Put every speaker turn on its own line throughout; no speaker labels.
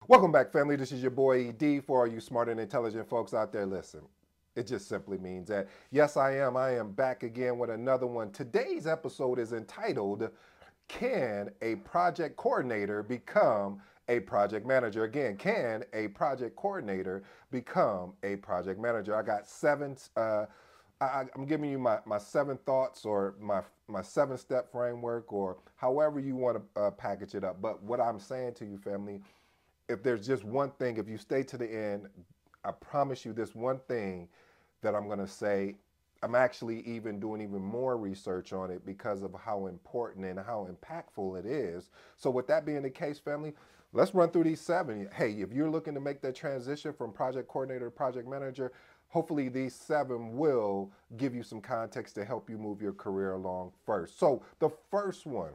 Welcome back, family. This is your boy ED. For all you smart and intelligent folks out there, listen. It just simply means that, yes, I am. I am back again with another one. Today's episode is entitled, Can a Project Coordinator Become a Project Manager? Again, can a project coordinator become a project manager? I got seven. I'm giving you my seven thoughts or my 7-step framework or however you want to package it up. But what I'm saying to you, family, if there's just one thing, if you stay to the end, I promise you this one thing that I'm going to say. I'm actually even doing even more research on it because of how important and how impactful it is. So, with that being the case, family, let's run through these seven. Hey, if you're looking to make that transition from project coordinator to project manager, hopefully these seven will give you some context to help you move your career along first. So, the first one,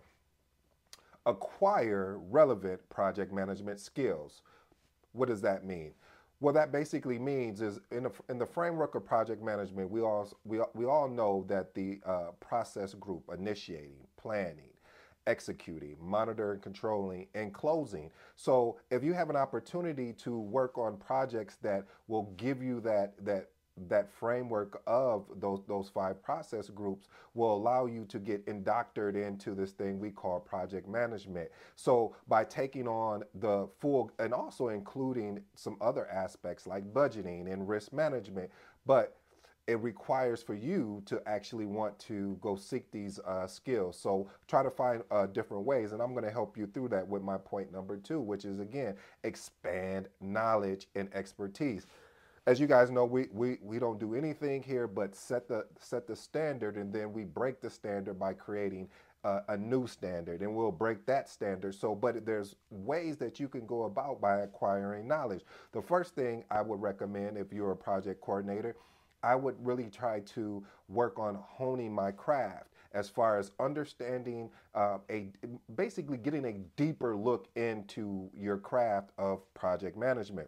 acquire relevant project management skills. What does that mean? What that basically means is in the framework of project management, we all know that the process group initiating, planning, executing, monitoring, controlling, and closing. So if you have an opportunity to work on projects that will give you that framework of those five process groups will allow you to get indoctored into this thing we call project management. So by taking on the full and also including some other aspects like budgeting and risk management, but it requires for you to actually want to go seek these skills. So try to find different ways, and I'm going to help you through that with my point number two, which is again expand knowledge and expertise. As you guys know, we don't do anything here but set the standard, and then we break the standard by creating a new standard, and we'll break that standard. So, but there's ways that you can go about by acquiring knowledge. The first thing I would recommend if you're a project coordinator, I would really try to work on honing my craft as far as understanding a basically getting a deeper look into your craft of project management.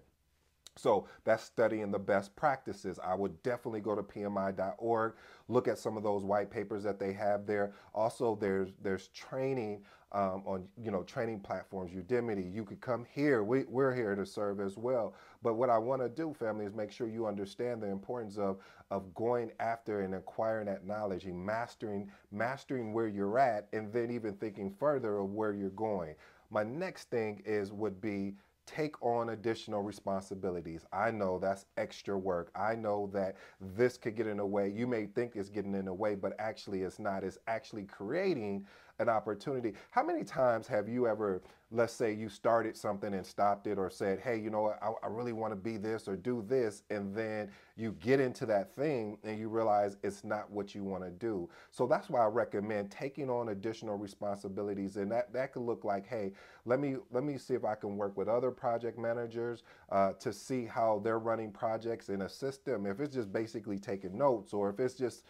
So that's studying the best practices. I would definitely go to PMI.org, look at some of those white papers that they have there. Also, there's training on training platforms, Udemy. You could come here. We're here to serve as well. But what I want to do, family, is make sure you understand the importance of going after and acquiring that knowledge and mastering where you're at, and then even thinking further of where you're going. My next thing would be take on additional responsibilities. I know that's extra work. I know that this could get in the way. You may think it's getting in the way, but actually it's not. It's actually creating an opportunity. How many times have you ever, let's say you started something and stopped it or said, hey, you know what, I really want to be this or do this, and then you get into that thing and you realize it's not what you want to do. So that's why I recommend taking on additional responsibilities, and that could look like, hey, let me see if I can work with other project managers to see how they're running projects and assist them. If it's just basically taking notes, or if it's just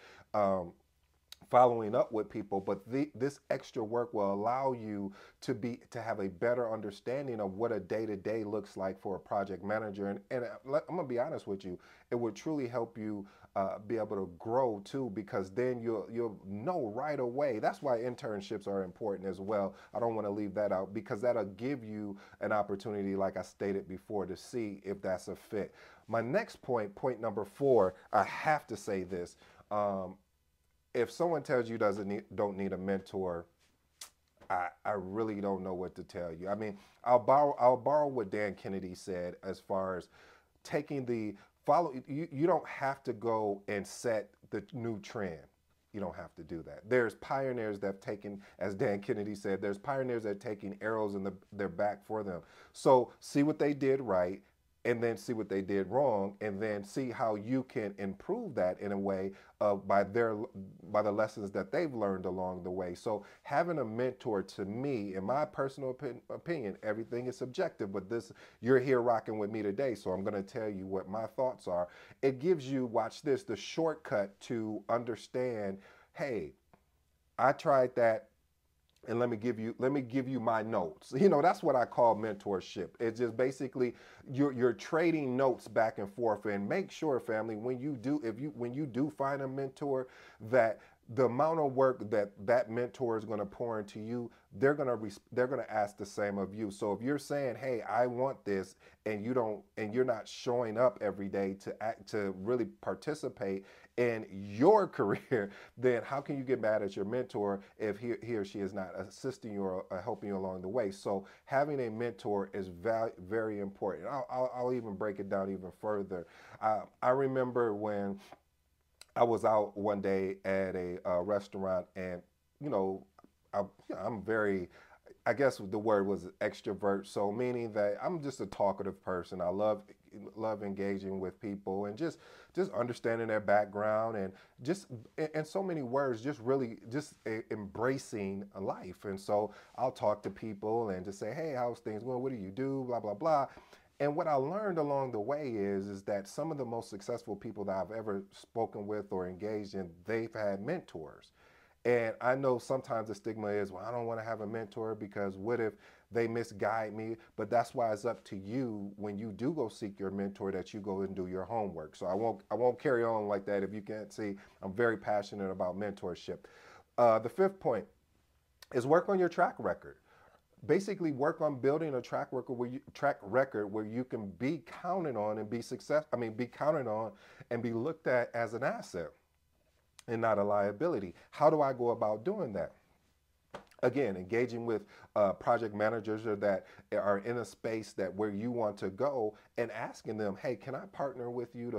following up with people, but this extra work will allow you to have a better understanding of what a day-to-day looks like for a project manager. And I'm gonna be honest with you, it would truly help you be able to grow too, because then you'll know right away. That's why internships are important as well. I don't want to leave that out, because that'll give you an opportunity, like I stated before, to see if that's a fit. My next point number four, I have to say this. If someone tells you don't need a mentor, I really don't know what to tell you. I mean, I'll borrow what Dan Kennedy said as far as taking the follow. You don't have to go and set the new trend. You don't have to do that. There's pioneers that have taken, as Dan Kennedy said, there's pioneers that are taking arrows in their back for them. So see what they did right, and then see what they did wrong, and then see how you can improve that in a way by the lessons that they've learned along the way. So having a mentor, to me, in my personal opinion, everything is subjective, but this, you're here rocking with me today, so I'm going to tell you what my thoughts are. It gives you, watch this, the shortcut to understand, hey, I tried that, and let me give you my notes. That's what I call mentorship. It's just basically you're trading notes back and forth. And make sure, family, when you do find a mentor, that the amount of work that that mentor is going to pour into you, they're going to ask the same of you. So if you're saying, hey, I want this, and you don't, and you're not showing up every day to act, to really participate in your career, then how can you get mad at your mentor if he or she is not assisting you or helping you along the way? So having a mentor is very important. I'll even break it down even further. I remember when I was out one day at a restaurant, and you know, I'm very, I guess the word was extrovert. So meaning that I'm just a talkative person. I love engaging with people and just understanding their background and just in so many words, just really just embracing life. And so I'll talk to people and just say, hey, how's things going? What do you do? Blah blah blah. And what I learned along the way is that some of the most successful people that I've ever spoken with or engaged in, they've had mentors. And I know sometimes the stigma is, well, I don't want to have a mentor because what if they misguide me? But that's why it's up to you when you do go seek your mentor that you go and do your homework. So I won't carry on like that. If you can't see, I'm very passionate about mentorship. The fifth point is work on your track record. Basically, work on building a track record where you can be counted on and be success. I mean, be counted on and be looked at as an asset and not a liability. How do I go about doing that? Again, engaging with project managers or that are in a space that where you want to go and asking them, hey, can I partner with you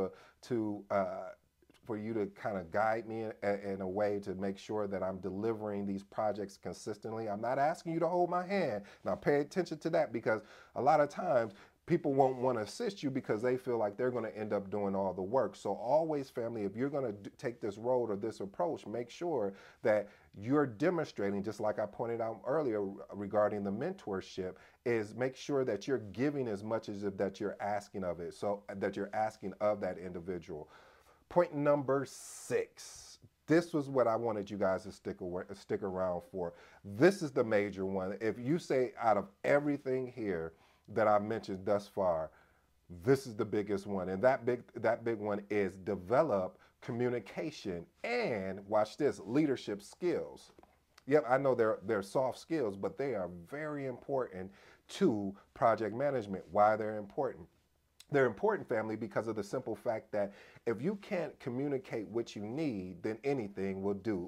to for you to kind of guide me in a way to make sure that I'm delivering these projects consistently. I'm not asking you to hold my hand. Now pay attention to that, because a lot of times people won't want to assist you because they feel like they're going to end up doing all the work. So always, family, if you're going to take this road or this approach, make sure that you're demonstrating, just like I pointed out earlier regarding the mentorship, is make sure that you're giving as much as that you're asking of it, so that you're asking of that individual. Point number 6. This was what I wanted you guys to stick around for. This is the major one. If you say out of everything here that I mentioned thus far, this is the biggest one. And that big one is develop communication and, watch this, leadership skills. Yep, I know they're soft skills, but they are very important to project management. Why they're important? They're important, family, because of the simple fact that if you can't communicate what you need, then anything will do.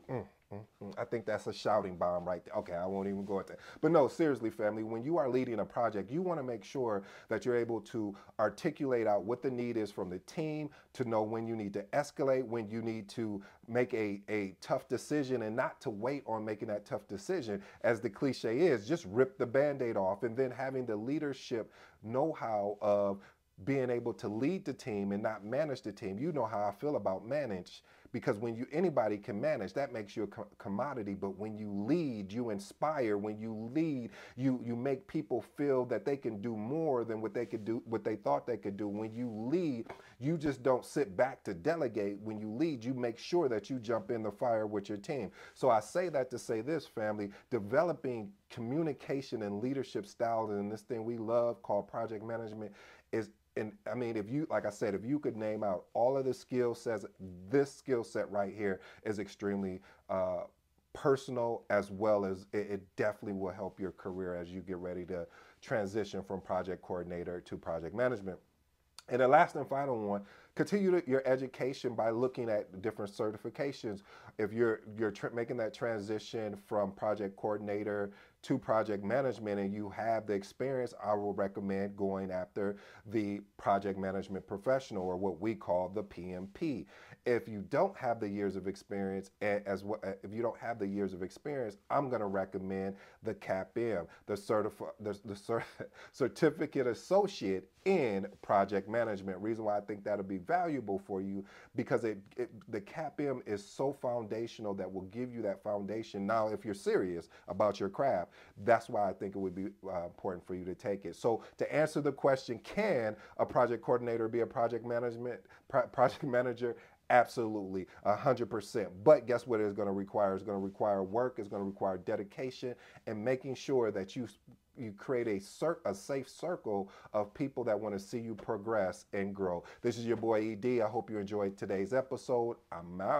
I think that's a shouting bomb right there. Okay, I won't even go at that. But no, seriously, family, when you are leading a project, you want to make sure that you're able to articulate out what the need is from the team, to know when you need to escalate, when you need to make a tough decision, and not to wait on making that tough decision. As the cliche is, just rip the band-aid off, and then having the leadership know-how of being able to lead the team and not manage the team. You know how I feel about manage, because when you anybody can manage, that makes you a commodity. But when you lead, you inspire. When you lead, you make people feel that they can do more than what they could do, what they thought they could do. When you lead, you just don't sit back to delegate. When you lead, you make sure that you jump in the fire with your team. So I say that to say this, family: developing communication and leadership styles in this thing we love called project management is, and I mean, if you, like I said, if you could name out all of the skill sets, this skill set right here is extremely personal, as well as it definitely will help your career as you get ready to transition from project coordinator to project management. And the last and final one, continue your education by looking at different certifications. If you're making that transition from project coordinator to project management and you have the experience, I will recommend going after the project management professional, or what we call the PMP. If you don't have the years of experience, if you don't have the years of experience, I'm going to recommend the CAPM, the Certificate Associate in Project Management. Reason why I think that'll be valuable for you, because the CAPM is so foundational, that will give you that foundation. Now, if you're serious about your craft, that's why I think it would be important for you to take it. So to answer the question, can a project coordinator be a project manager? Absolutely, 100%. But guess what it's going to require? It's going to require work. It's going to require dedication, and making sure that you create a safe circle of people that want to see you progress and grow. This is your boy ED. I hope you enjoyed today's episode. I'm out.